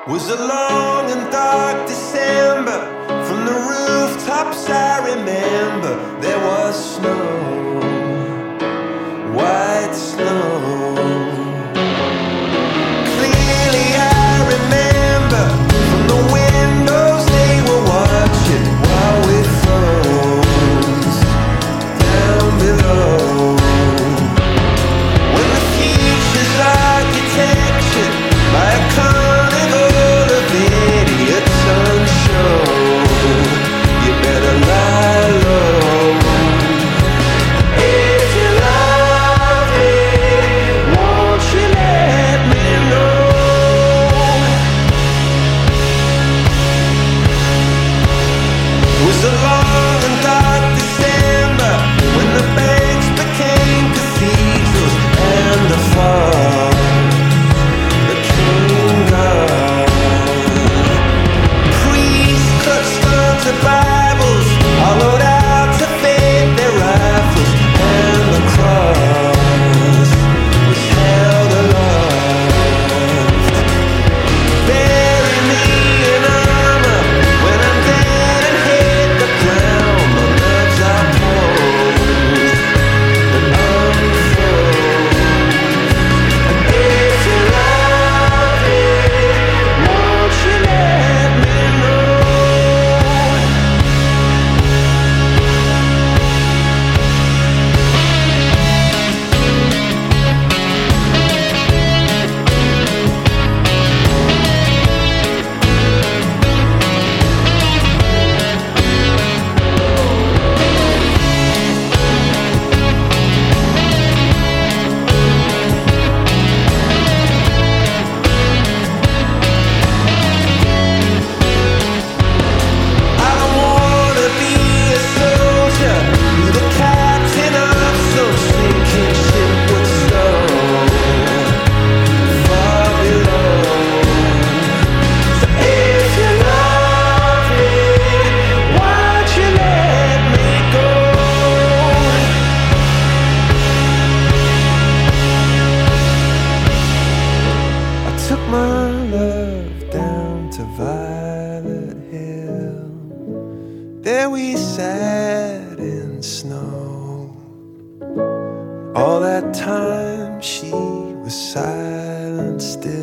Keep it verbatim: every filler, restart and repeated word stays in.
Was a long and dark December. From the rooftops I remember there was snow, white snow. Clearly I remember from the windows they were watching while we froze down below. When the future's architecture by a carnival of idiots on show, you better lie low. If you love me, won't you let me know? It was a long and dark December when the banks became cathedrals and the fall became God. Priests clutched onto Bibles, hollowed out to fade their rifles, and the cross was held aloft. Bury me in armor when I'm dead and hit the ground. My nerves are posed and unfroze. And if you love me, won't you let me know? I don't wanna be a soldier, be the captain of some sinking ship with snow far below. So if you love me, why'd you let me go? I took my love down to Violet Hill. There we sat in snow. All that time she was silent still.